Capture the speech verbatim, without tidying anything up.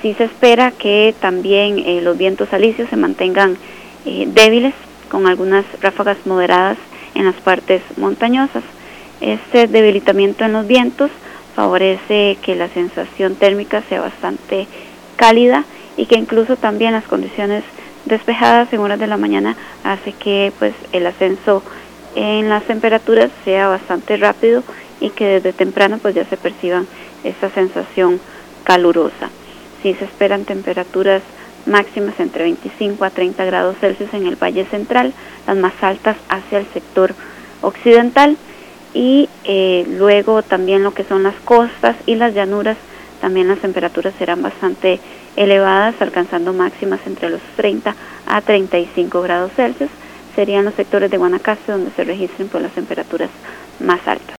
Sí se espera que también eh, los vientos alisios se mantengan eh, débiles, con algunas ráfagas moderadas en las partes montañosas. Este debilitamiento en los vientos favorece que la sensación térmica sea bastante cálida y que incluso también las condiciones despejadas en horas de la mañana hace que pues el ascenso en las temperaturas sea bastante rápido y que desde temprano pues ya se perciban esa sensación calurosa. Sí se esperan temperaturas máximas entre veinticinco a treinta grados Celsius en el Valle Central, las más altas hacia el sector occidental, y eh, luego también lo que son las costas y las llanuras, también las temperaturas serán bastante elevadas, alcanzando máximas entre los treinta a treinta y cinco grados Celsius. Serían los sectores de Guanacaste donde se registren pues las temperaturas más altas.